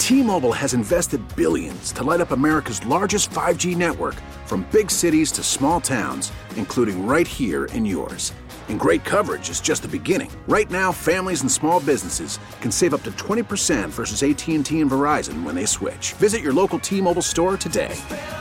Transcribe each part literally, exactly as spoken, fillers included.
T-Mobile has invested billions to light up America's largest five G network, from big cities to small towns, including right here in yours. And great coverage is just the beginning. Right now, families and small businesses can save up to twenty percent versus A T and T and Verizon when they switch. Visit your local T-Mobile store today.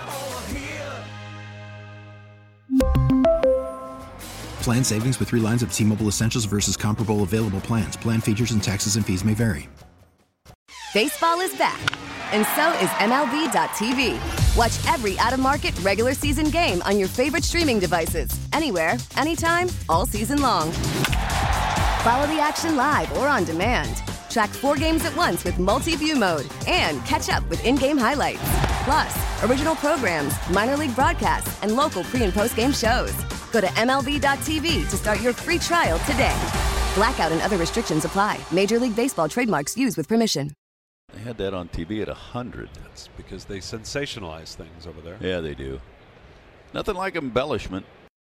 Plan savings with three lines of T-Mobile Essentials versus comparable available plans. Plan features and taxes and fees may vary. Baseball is back, and so is M L B dot T V. Watch every out-of-market regular season game on your favorite streaming devices, anywhere, anytime, all season long. Follow the action live or on demand. Track four games at once with multi-view mode and catch up with in-game highlights. Plus, original programs, minor league broadcasts, and local pre- and post-game shows. Go to M L B dot T V to start your free trial today. Blackout and other restrictions apply. Major League Baseball trademarks used with permission. They had that on T V at one hundred. That's because they sensationalize things over there. Yeah, they do. Nothing like embellishment.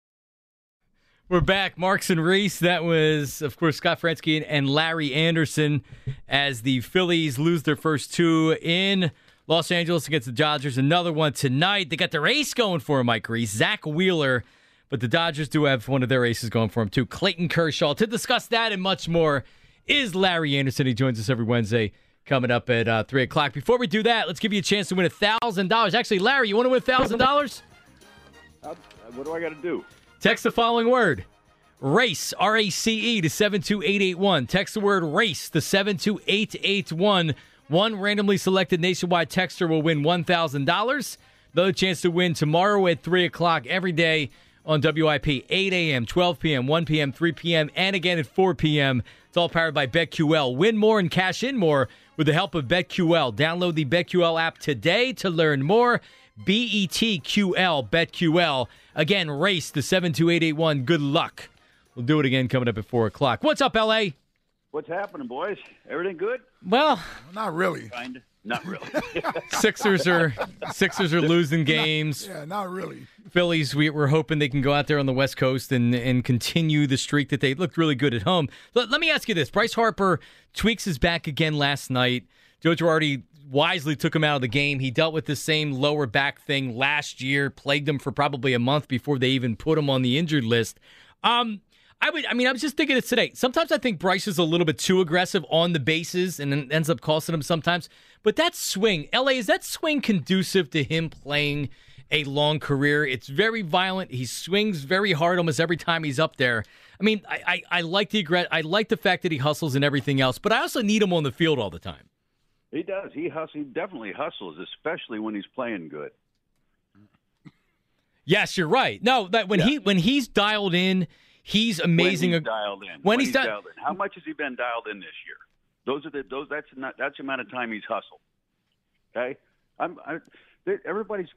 We're back. Marks and Reese. That was, of course, Scott Franzke and Larry Anderson as the Phillies lose their first two in Los Angeles against the Dodgers. Another one tonight. They got their ace going for him, Mike Reese. Zach Wheeler. But the Dodgers do have one of their aces going for him, too. Clayton Kershaw. To discuss that and much more is Larry Anderson. He joins us every Wednesday coming up at uh, three o'clock. Before we do that, let's give you a chance to win one thousand dollars. Actually, Larry, you want to win one thousand dollars? Uh, what do I got to do? Text the following word. RACE, R A C E, to seven two eight eight one. Text the word RACE to seven two eight eight one. One randomly selected nationwide texter will win one thousand dollars. Another chance to win tomorrow at three o'clock every day on W I P, eight a.m., twelve p.m., one p.m., three p.m., and again at four p.m. It's all powered by BetQL. Win more and cash in more with the help of BetQL. Download the BetQL app today to learn more. B E T Q L, BetQL. Again, race to seven two eight eight one. Good luck. We'll do it again coming up at four o'clock. What's up, L A? What's happening, boys? Everything good? Well, not really. Kind of. Not really. Sixers are Sixers are losing games. Not, yeah, not really. Phillies, we, we're hoping they can go out there on the West Coast and, and continue the streak that they looked really good at home. Let, let me ask you this. Bryce Harper tweaks his back again last night. Joe Girardi wisely took him out of the game. He dealt with the same lower back thing last year, plagued him for probably a month before they even put him on the injured list. Um, I would. I mean, I was just thinking this today. Sometimes I think Bryce is a little bit too aggressive on the bases and it ends up costing him sometimes. But that swing, L A, is that swing conducive to him playing a long career? It's very violent. He swings very hard almost every time he's up there. I mean, I, I, I like the I like the fact that he hustles and everything else, but I also need him on the field all the time. He does. He hustles. He definitely hustles, especially when he's playing good. Yes, you're right. No, that when yeah. he when he's dialed in. He's amazing. When he's dialed in. When, when he's, he's di- dialed in. How much has he been dialed in this year? Those are the those. That's not that's the amount of time he's hustled. Okay, I'm. I, everybody's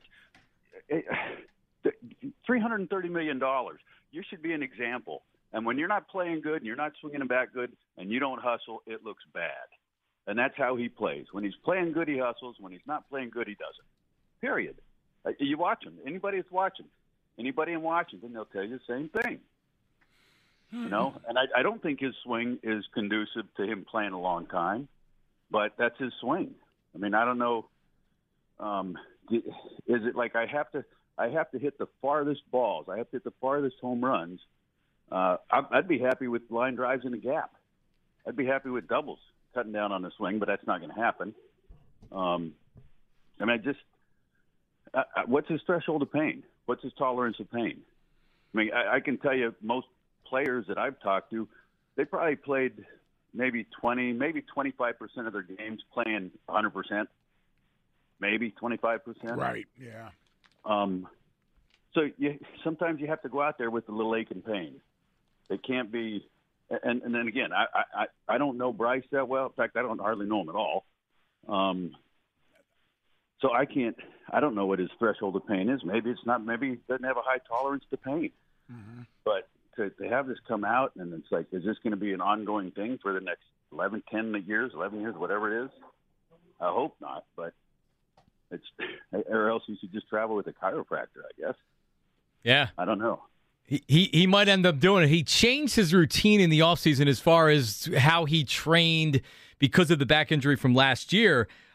three hundred and thirty million dollars. You should be an example. And when you're not playing good and you're not swinging the bat good and you don't hustle, it looks bad. And that's how he plays. When he's playing good, he hustles. When he's not playing good, he doesn't. Period. You watch him. Anybody that's watching, anybody in Washington, they'll tell you the same thing. You know, and I, I don't think his swing is conducive to him playing a long time, but that's his swing. I mean, I don't know. Um, is it like I have to I have to hit the farthest balls? I have to hit the farthest home runs. Uh, I'd be happy with line drives in the gap. I'd be happy with doubles, cutting down on the swing, but that's not going to happen. Um, I mean, I just uh, what's his threshold of pain? What's his tolerance of pain? I mean, I, I can tell you most players that I've talked to, they probably played maybe twenty, maybe twenty-five percent of their games playing one hundred percent, maybe twenty-five percent. Right, yeah. Um, so you, sometimes you have to go out there with a little ache and pain. It can't be, and, and then again, I, I, I don't know Bryce that well. In fact, I don't hardly know him at all. Um, so I can't, I don't know what his threshold of pain is. Maybe it's not, maybe he doesn't have a high tolerance to pain. Mm-hmm. But to, to have this come out and it's like, is this going to be an ongoing thing for the next eleven, ten years, eleven years, whatever it is? I hope not, but it's, or else you should just travel with a chiropractor, I guess. Yeah. I don't know. He, he he might end up doing it. He changed his routine in the offseason as far as how he trained because of the back injury from last year.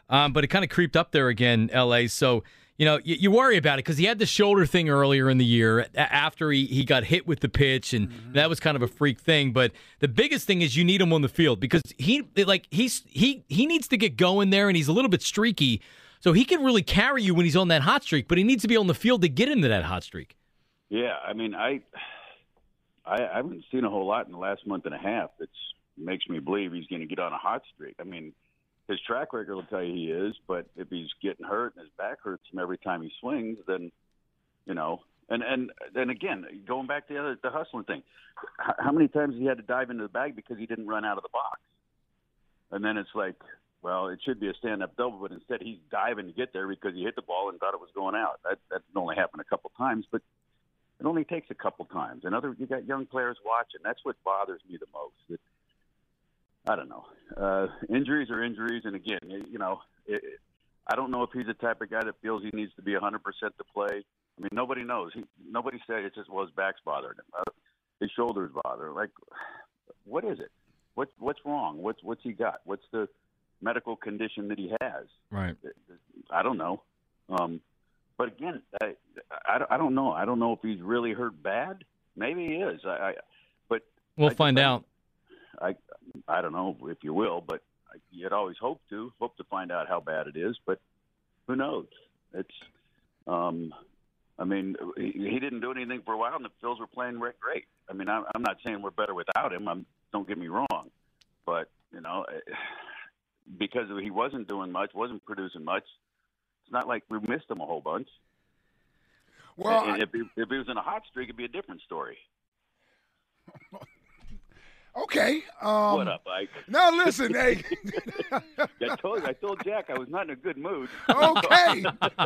um, but it kind of creeped up there again, L A. So, you know, you, you worry about it because he had the shoulder thing earlier in the year after he, he got hit with the pitch, and mm-hmm. that was kind of a freak thing. But the biggest thing is you need him on the field because he like he's he he needs to get going there, and he's a little bit streaky, so he can really carry you when he's on that hot streak. But he needs to be on the field to get into that hot streak. Yeah, I mean, I I, I haven't seen a whole lot in the last month and a half that makes me believe he's going to get on a hot streak. I mean, his track record will tell you he is, but if he's getting hurt and his back hurts him every time he swings, then, you know, and and then again, going back to the other the hustling thing, how many times he had to dive into the bag because he didn't run out of the box? And then it's like, well, it should be a stand-up double, but instead he's diving to get there because he hit the ball and thought it was going out. That that only happened a couple times, but it only takes a couple times. And other, you got young players watching. That's what bothers me the most. That, I don't know. Uh, injuries are injuries, and again, you know, it, I don't know if he's the type of guy that feels he needs to be one hundred percent to play. I mean, nobody knows. He, nobody said it's just, well, his back's bothering him. Uh, his shoulders bother him. Like, what is it? What, what's wrong? What's, what's he got? What's the medical condition that he has? Right. I don't know. Um, but again, I, I, I don't know. I don't know if he's really hurt bad. Maybe he is. I, I but we'll I find out. I I don't know if you will, but you'd always hope to hope to find out how bad it is. But who knows? It's um, I mean, he, he didn't do anything for a while, and the Phils were playing great. I mean, I'm, I'm not saying we're better without him. I'm, don't get me wrong, but you know, because he wasn't doing much, wasn't producing much. It's not like we missed him a whole bunch. Well, and I, if, he, if he was in a hot streak, it'd be a different story. Okay. Um, what up, Ike? No, listen, hey. I told I told Jack I was not in a good mood. Okay.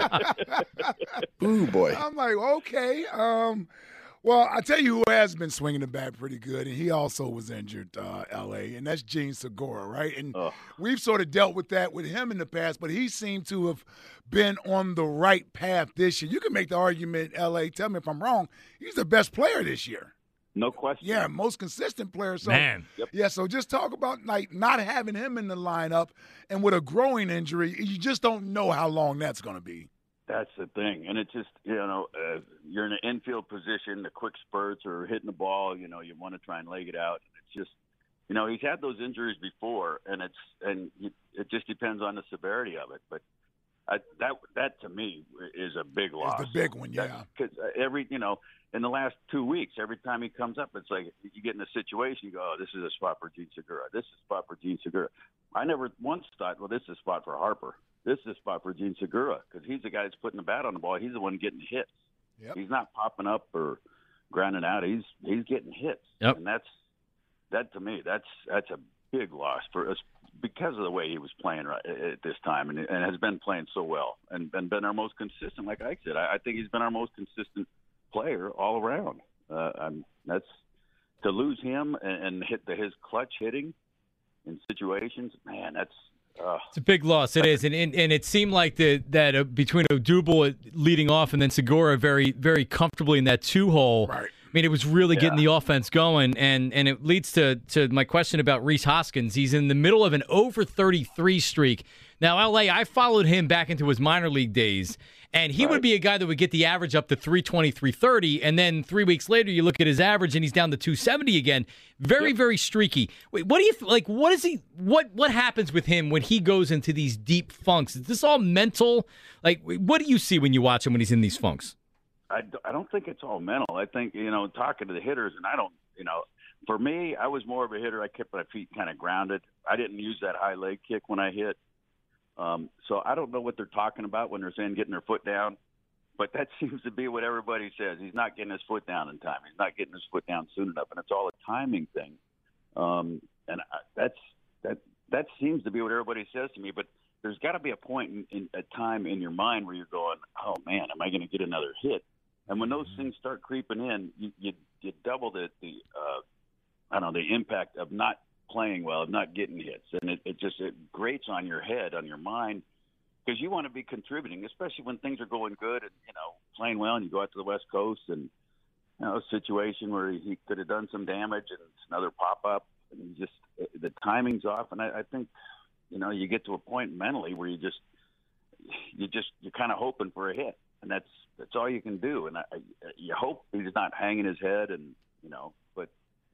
Ooh, boy. I'm like, okay. Um, well, I tell you who has been swinging the bat pretty good, and he also was injured, uh, L A, and that's Gene Segura, right? And oh. we've sort of dealt with that with him in the past, but he seemed to have been on the right path this year. You can make the argument, L A, tell me if I'm wrong, he's the best player this year. No question. Yeah, most consistent player. So, Man. Yep. Yeah, so just talk about like not having him in the lineup and with a growing injury, you just don't know how long that's going to be. That's the thing. And it's just, you know, uh, you're in an infield position, the quick spurts or hitting the ball, you know, you want to try and leg it out. It's just, you know, he's had those injuries before, and it's and it just depends on the severity of it. But I, that that to me is a big loss. It's the big one, yeah. Because every, you know, in the last two weeks, every time he comes up, it's like you get in a situation, you go, oh, this is a spot for Gene Segura. This is a spot for Gene Segura. I never once thought, well, this is a spot for Harper. This is a spot for Gene Segura because he's the guy that's putting the bat on the ball. He's the one getting the hits. Yep. He's not popping up or grounding out. He's he's getting hits. Yep. And that's that to me, that's that's a big loss for us because of the way he was playing right at this time and, and has been playing so well and, and been our most consistent. Like I said, I, I think he's been our most consistent player all around. Uh, I'm, that's to lose him and, and hit the, his clutch hitting in situations. Man, that's uh, it's a big loss. It is, and and, and it seemed like the that uh, between Odubel leading off and then Segura very very comfortably in that two hole. Right. I mean, it was really Yeah. getting the offense going, and, and it leads to, to my question about Rhys Hoskins. He's in the middle of an over thirty-three streak. Now, L A, I followed him back into his minor league days, and he Right. would be a guy that would get the average up to three twenty, three thirty, and then three weeks later you look at his average and he's down to two seventy again. Very, Yep. very streaky. Wait, what do you like? What is he? What what happens with him when he goes into these deep funks? Is this all mental? Like, what do you see when you watch him when he's in these funks? I, I don't think it's all mental. I think, you know, talking to the hitters, and I don't, you know, for me, I was more of a hitter. I kept my feet kind of grounded. I didn't use that high leg kick when I hit. Um, so I don't know what they're talking about when they're saying getting their foot down, but that seems to be what everybody says. He's not getting his foot down in time. He's not getting his foot down soon enough, and it's all a timing thing. Um, and I, that's that that seems to be what everybody says to me, but there's got to be a point in, in a time in your mind where you're going, oh, man, am I going to get another hit? And when those things start creeping in, you you, you double the, the uh, I don't know, the impact of not playing well, of not getting hits. And it, it just it grates on your head, on your mind, because you want to be contributing, especially when things are going good and, you know, playing well, and you go out to the West Coast and, you know, a situation where he could have done some damage and it's another pop-up, and just the timing's off. And I, I think you know, you get to a point mentally where you just you just you're kind of hoping for a hit, and that's that's all you can do. And I, I, you hope he's not hanging his head, and you know, but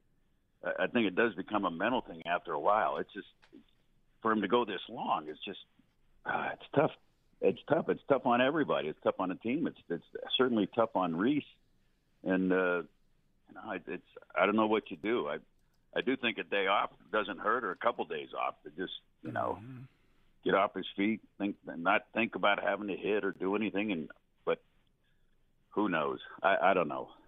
I, I think it does become a mental thing after a while. It's just for him to go this long. It's just uh, it's tough. It's tough. It's tough on everybody. It's tough on the team. It's it's certainly tough on Reese. And uh, you know, it, it's I don't know what you do. I I do think a day off doesn't hurt, or a couple days off to just you know mm-hmm. get off his feet, think and not think about having to hit or do anything. And but who knows? I, I don't know.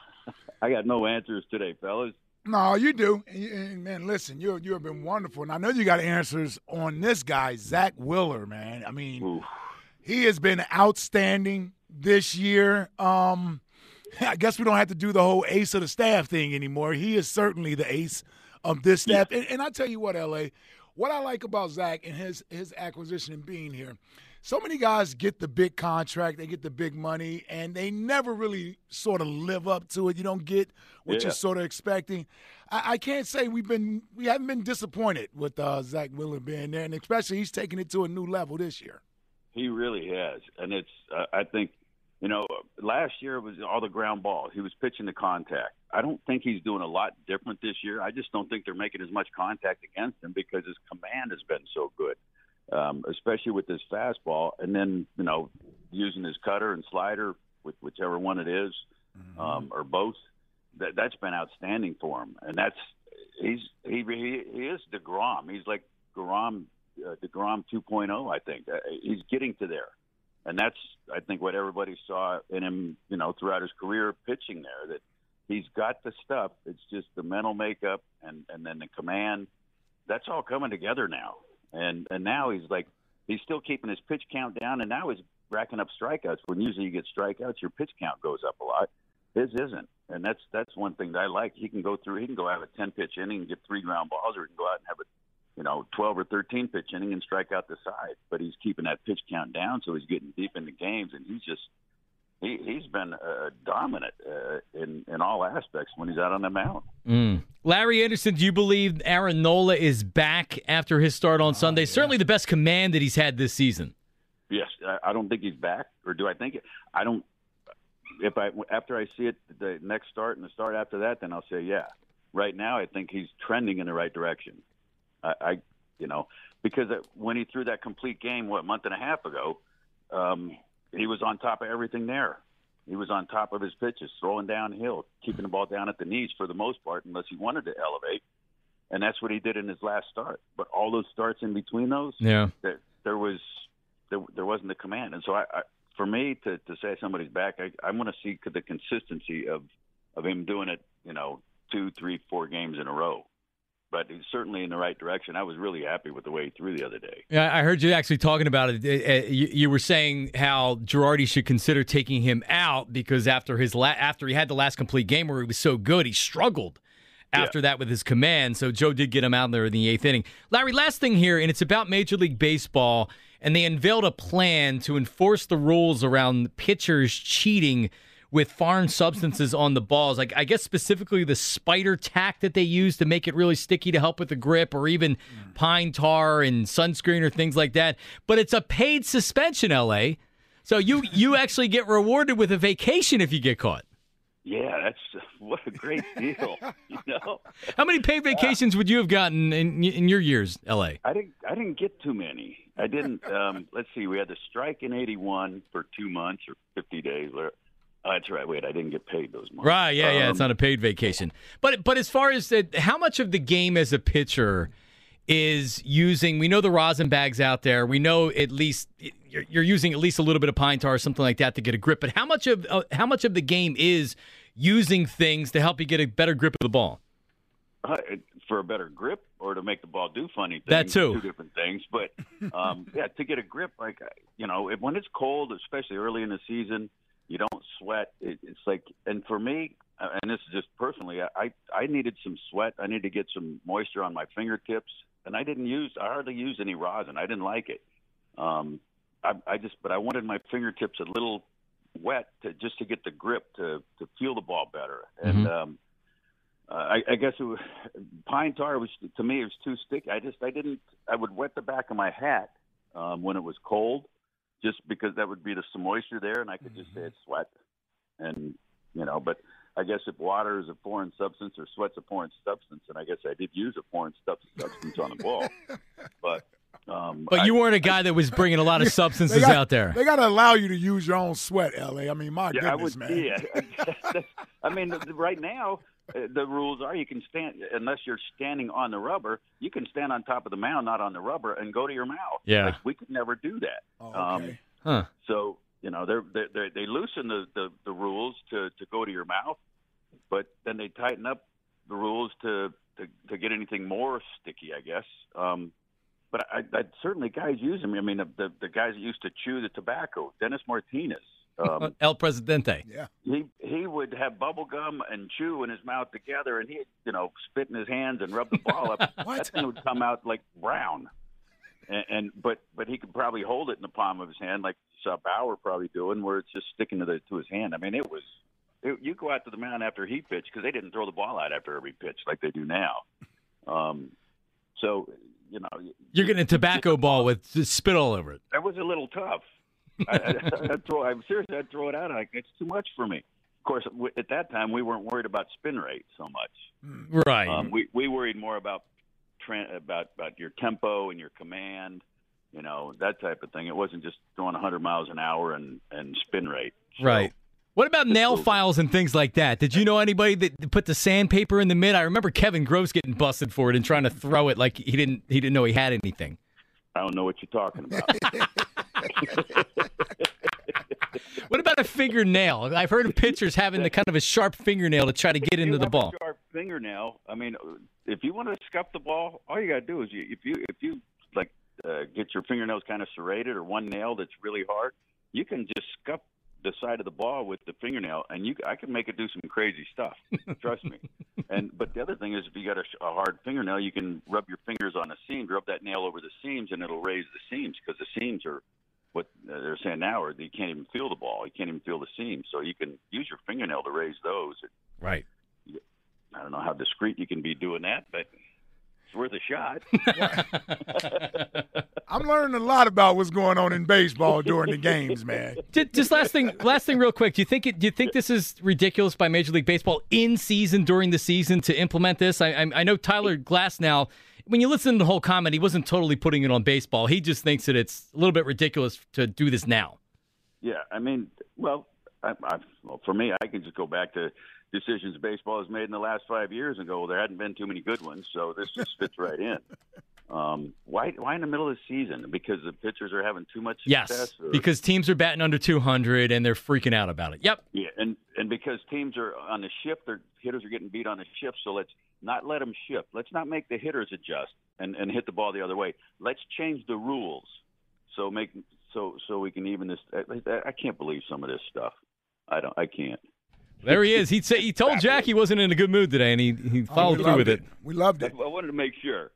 I got no answers today, fellas. No, you do. And, and man, listen, you you have been wonderful, and I know you got answers on this guy, Zach Wheeler. Man, I mean, Oof. he has been outstanding this year. Um, I guess we don't have to do the whole ace of the staff thing anymore. He is certainly the ace of this staff. Yeah. And, and I tell you what, L A, what I like about Zach and his his acquisition and being here, so many guys get the big contract, they get the big money, and they never really sort of live up to it. You don't get what yeah. you're sort of expecting. I, I can't say we've been we haven't been disappointed with uh, Zach Wheeler being there, and especially he's taking it to a new level this year. He really has, and it's uh, I think. You know, last year it was all the ground balls. He was pitching to contact. I don't think he's doing a lot different this year. I just don't think they're making as much contact against him because his command has been so good, um, especially with his fastball. And then, you know, using his cutter and slider, with whichever one it is, mm-hmm. um, or both, that, that's been outstanding for him. And that's he's he he, he is DeGrom. He's like DeGrom, uh, DeGrom two point oh, I think. Uh, he's getting to there. And that's, I think, what everybody saw in him, you know, throughout his career pitching there, that he's got the stuff. It's just the mental makeup and, and then the command. That's all coming together now. And and now he's like, he's still keeping his pitch count down, and now he's racking up strikeouts. When usually you get strikeouts, your pitch count goes up a lot. His isn't. And that's that's one thing that I like. He can go through, he can go have a ten-pitch inning and get three ground balls, or he can go out and have a you know, twelve or thirteen pitch inning and strike out the side. But he's keeping that pitch count down, so he's getting deep into games, and he's just he, he's been uh, dominant uh, in in all aspects when he's out on the mound. Mm. Larry Anderson, do you believe Aaron Nola is back after his start on Sunday? Oh, yeah. Certainly the best command that he's had this season. Yes, I, I don't think he's back, or do I think it? I don't. If I after I see it the next start and the start after that, then I'll say yeah. Right now, I think he's trending in the right direction. I, I, you know, because when he threw that complete game, what, a month and a half ago, um, he was on top of everything there. He was on top of his pitches, throwing downhill, keeping the ball down at the knees for the most part, unless he wanted to elevate. And that's what he did in his last start. But all those starts in between those, yeah, there, there was there, there wasn't the command. And so I, I, for me to, to say somebody's back, I, I want to see the consistency of, of him doing it, you know, two, three, four games in a row. But he's certainly in the right direction. I was really happy with the way he threw the other day. Yeah, I heard you actually talking about it. You were saying how Girardi should consider taking him out because after his la- after he had the last complete game where he was so good, he struggled after yeah. that with his command. So Joe did get him out there in the eighth inning. Larry, last thing here, and it's about Major League Baseball, and they unveiled a plan to enforce the rules around pitchers cheating with foreign substances on the balls. Like I guess specifically the spider tack that they use to make it really sticky to help with the grip, or even mm. pine tar and sunscreen or things like that. But it's a paid suspension, L A. So you you actually get rewarded with a vacation if you get caught. Yeah, that's what a great deal. You know, how many paid vacations uh, would you have gotten in in your years, L A? I didn't I didn't get too many. I didn't. Um, let's see, we had the strike in eighty-one for two months or fifty days. Oh, that's right. Wait, I didn't get paid those months. Right, yeah, yeah. Um, it's not a paid vacation. But but as far as the, how much of the game as a pitcher is using, we know the rosin bags out there. We know at least you're, you're using at least a little bit of pine tar or something like that to get a grip. But how much of uh, how much of the game is using things to help you get a better grip of the ball? Uh, for a better grip or to make the ball do funny things. That too. Two different things. But, um, yeah, to get a grip, like, you know, if, when it's cold, especially early in the season, you don't sweat. It, it's like, and for me, and this is just personally, I, I needed some sweat. I needed to get some moisture on my fingertips, and I didn't use, I hardly used any rosin. I didn't like it. Um, I, I just, but I wanted my fingertips a little wet to just to get the grip to, to feel the ball better. And, mm-hmm. um, Uh, I, I guess it was, pine tar was to me it was too sticky. I just I didn't I would wet the back of my hat um, when it was cold, just because that would be the some moisture there, and I could just say it's sweat. And you know, but I guess if water is a foreign substance or sweat's a foreign substance, and I guess I did use a foreign substance on the ball, but. Um, but you I, weren't a guy that was bringing a lot of substances got, out there. They got to allow you to use your own sweat, L A. I mean, my yeah, goodness, I would, man. Yeah. I mean, right now, the rules are you can stand, unless you're standing on the rubber, you can stand on top of the mound, not on the rubber, and go to your mouth. Yeah. Like, we could never do that. Oh, okay. Um, huh. So, you know, they're, they're, they're, they loosen the, the, the rules to, to go to your mouth, but then they tighten up the rules to, to, to get anything more sticky, I guess. Um, But I, I certainly guys use them. I mean, the, the the guys that used to chew the tobacco, Dennis Martinez, um, El Presidente. Yeah, he he would have bubble gum and chew in his mouth together, and he'd you know spit in his hands and rub the ball up. What? That thing would come out like brown, and, and but but he could probably hold it in the palm of his hand, like you saw Bauer probably doing, where it's just sticking to the to his hand. I mean, it was. It, you go out to the mound after he pitched because they didn't throw the ball out after every pitch like they do now. Um, so. You know, you're getting a tobacco ball with spit all over it. That was a little tough. I, I, I'd throw, I'm serious. I'd throw it out. Like, it's too much for me. Of course, at that time, we weren't worried about spin rate so much. Right. Um, we we worried more about tra- about about your tempo and your command, you know, that type of thing. It wasn't just throwing one hundred miles an hour and, and spin rate. So, right. What about nail files and things like that? Did you know anybody that put the sandpaper in the mid? I remember Kevin Gross getting busted for it and trying to throw it like he didn't he didn't know he had anything. I don't know what you're talking about. What about a fingernail? I've heard of pitchers having the kind of a sharp fingernail to try to get if into you the have ball. A sharp fingernail. I mean, if you want to scuff the ball, all you got to do is you, if you if you like uh, get your fingernails kind of serrated or one nail that's really hard, you can just scuff the side of the ball with the fingernail, and you I can make it do some crazy stuff. Trust me. And but the other thing is, if you got a, a hard fingernail, you can rub your fingers on the seams, rub that nail over the seams, and it'll raise the seams because the seams are what they're saying now, or you can't even feel the ball, you can't even feel the seams, so you can use your fingernail to raise those. Right. I don't know how discreet you can be doing that, but it's worth a shot. I'm learning a lot about what's going on in baseball during the games, man. Just last thing, last thing, real quick. Do you think it? Do you think this is ridiculous by Major League Baseball in season during the season to implement this? I, I, I know Tyler Glasnow. When you listen to the whole comment, he wasn't totally putting it on baseball. He just thinks that it's a little bit ridiculous to do this now. Yeah, I mean, well, I, I, well, for me, I can just go back to decisions baseball has made in the last five years and go, well, there hadn't been too many good ones, so this just fits right in. Um, why why in the middle of the season? Because the pitchers are having too much yes, success? Yes, because teams are batting under two hundred and they're freaking out about it. Yep. Yeah, and, and because teams are on the shift, their hitters are getting beat on the shift, so let's not let them shift. Let's not make the hitters adjust and, and hit the ball the other way. Let's change the rules so make so so we can even this. I, I can't believe some of this stuff. I don't. I can't. There he is. He say he told Jack he wasn't in a good mood today, and he, he followed oh, through with it. it. We loved it. I wanted to make sure.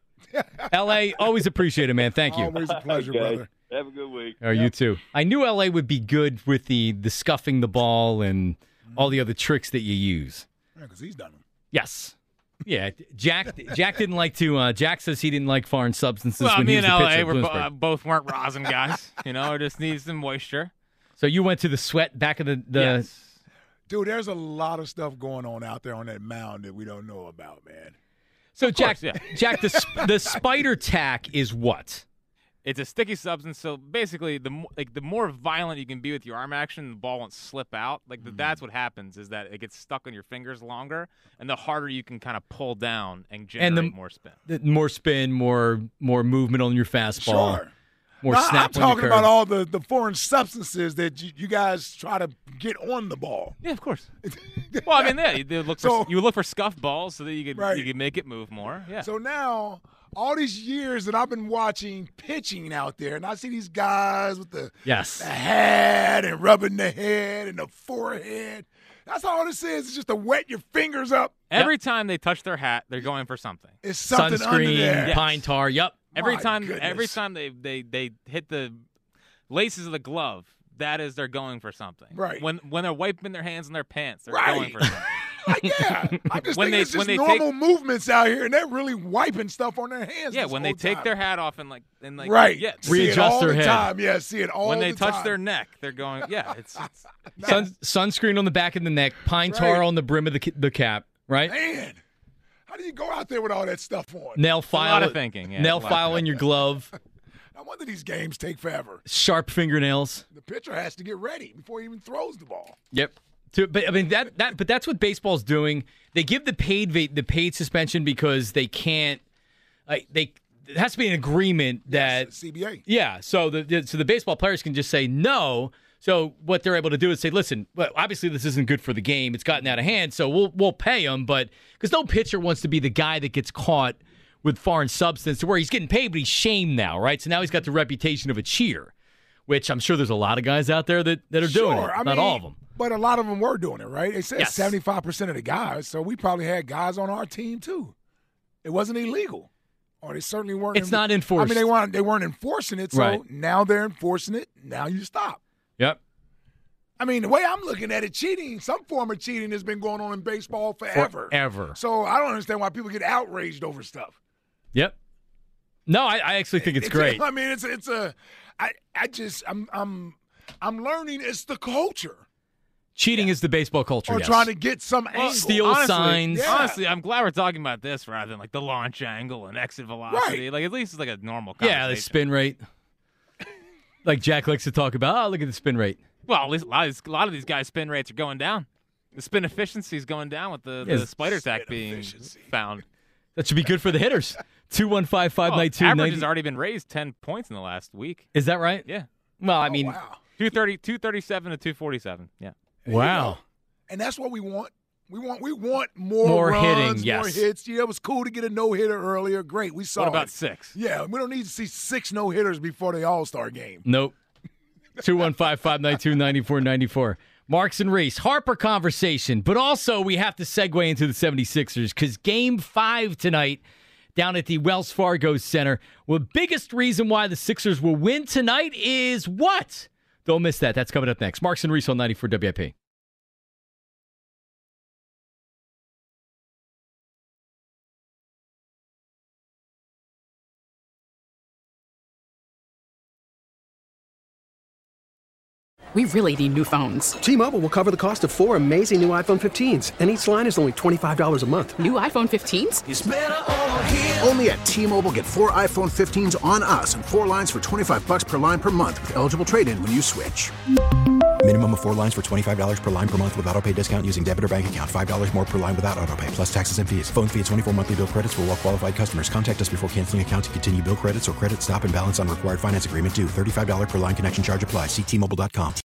L A, always appreciate it, man. Thank you. Always a pleasure, okay. brother. Have a good week. Or yep. You too. I knew L A would be good with the, the scuffing the ball and all the other tricks that you use. Yeah, because he's done them. Yes. Yeah, Jack Jack didn't like to. Uh, Jack says he didn't like foreign substances well, when me he was and a L A pitcher. were bo- uh, both weren't rosin guys. You know, it just needs some moisture. So you went to the sweat back of the. the yes. Dude, there's a lot of stuff going on out there on that mound that we don't know about, man. So, of Jack, course, yeah. Jack, the the spider tack is what? It's a sticky substance. So basically, the more, like the more violent you can be with your arm action, the ball won't slip out. Like the, mm. that's what happens is that it gets stuck on your fingers longer, and the harder you can kind of pull down and generate and the, more spin. The, more spin, more more movement on your fastball. Sure. More now, snap I'm on talking your about all the, the foreign substances that you, you guys try to get on the ball. Yeah, of course. Well, I mean, yeah, you look for so, you look for scuff balls so that you can right. you can make it move more. Yeah. So now, all these years that I've been watching pitching out there, and I see these guys with the, yes. the hat and rubbing the head and the forehead. That's all this is. It's just to wet your fingers up. Every yep. time they touch their hat, they're going for something. It's something Sunscreen, under there. Yes. Pine tar. Yep. Every My time, goodness. every time they, they, they hit the laces of the glove, that is they're going for something. Right. When when they're wiping their hands in their pants, they're right. going for something. Like, yeah. I'm just When thinking they- it's just when they normal take- movements out here, and they're really wiping stuff on their hands. Yeah, this when they whole take time. their hat off and like and like right, yeah, see it Readjust all their the head. time. Yeah, see it all when they the touch time. their neck, they're going. Yeah, it's, it's Sun, sunscreen on the back of the neck, pine tar Right. on the brim of the, ki- the cap, right? Man, how do you go out there with all that stuff on? Nail file. lot of thinking, yeah, nail it's a lot file of in your glove. I wonder these games take forever. Sharp fingernails. The pitcher has to get ready before he even throws the ball. Yep. To, but I mean that that but that's what baseball's doing. They give the paid va- the paid suspension because they can't. Like they, it has to be an agreement that Yes, C B A. yeah. So the, the so the baseball players can just say no. So what they're able to do is say, listen, well, obviously this isn't good for the game. It's gotten out of hand, so we'll we'll pay him. But because no pitcher wants to be the guy that gets caught with foreign substance to where he's getting paid, but he's shamed now, right? So now he's got the reputation of a cheer, which I'm sure there's a lot of guys out there that, that are doing it. Sure, I Not mean, all of them. But a lot of them were doing it, right? They said Yes. seventy-five percent of the guys, so we probably had guys on our team too. It wasn't illegal, or they certainly weren't. It's not enforced. I mean, they weren't. They weren't enforcing it, so Right. now they're enforcing it. Now you stop. Yep. I mean, the way I'm looking at it, cheating, some form of cheating has been going on in baseball forever. Forever. So I don't understand why people get outraged over stuff. Yep. No, I, I actually think it's great. I mean, it's it's a. I I just I'm I'm I'm learning it's the culture. Cheating is the baseball culture. Or yes. trying to get some angle. steal honestly, signs. Yeah. Honestly, I'm glad we're talking about this rather than like the launch angle and exit velocity. Right. Like at least it's like a normal Yeah, conversation. the spin rate. Like Jack likes to talk about. Oh, look at the spin rate. Well, at least a lot of these, a lot of these guys' spin rates are going down. The spin efficiency is going down with the, Yes. the spider tack Spin being efficiency. found. That should be good for the hitters. two one five, five nine two, Well, average ninety has already been raised ten points in the last week. Is that right? Yeah. Well, I Oh, mean, wow. two thirty, two thirty-seven to two forty-seven. Yeah. wow. And that's what we want. We want we want more, More runs, hitting, more yes. hits. Yeah, it was cool to get a no hitter earlier. Great, we saw What about it. six? Yeah, we don't need to see six no hitters before the All Star game. Nope. two one five, five nine two, nine four nine four. Marks and Reese, Harper conversation, but also we have to segue into the seventy-sixers because game five tonight down at the Wells Fargo Center. Well, the biggest reason why the Sixers will win tonight is what? Don't miss that. That's coming up next. Marks and Reese on ninety-four W I P. We really need new phones. T-Mobile will cover the cost of four amazing new iPhone fifteens, and each line is only twenty-five dollars a month. New iPhone fifteens? It's better over here. Only at T-Mobile, get four iPhone fifteens on us and four lines for twenty-five bucks per line per month with eligible trade-in when you switch. Minimum of four lines for twenty-five dollars per line per month with autopay discount using debit or bank account. five dollars more per line without autopay, plus taxes and fees. Phone fee at twenty-four monthly bill credits for well-qualified customers. Contact us before canceling account to continue bill credits or credit stop and balance on required finance agreement due. thirty-five dollars per line connection charge applies. See T Mobile dot com.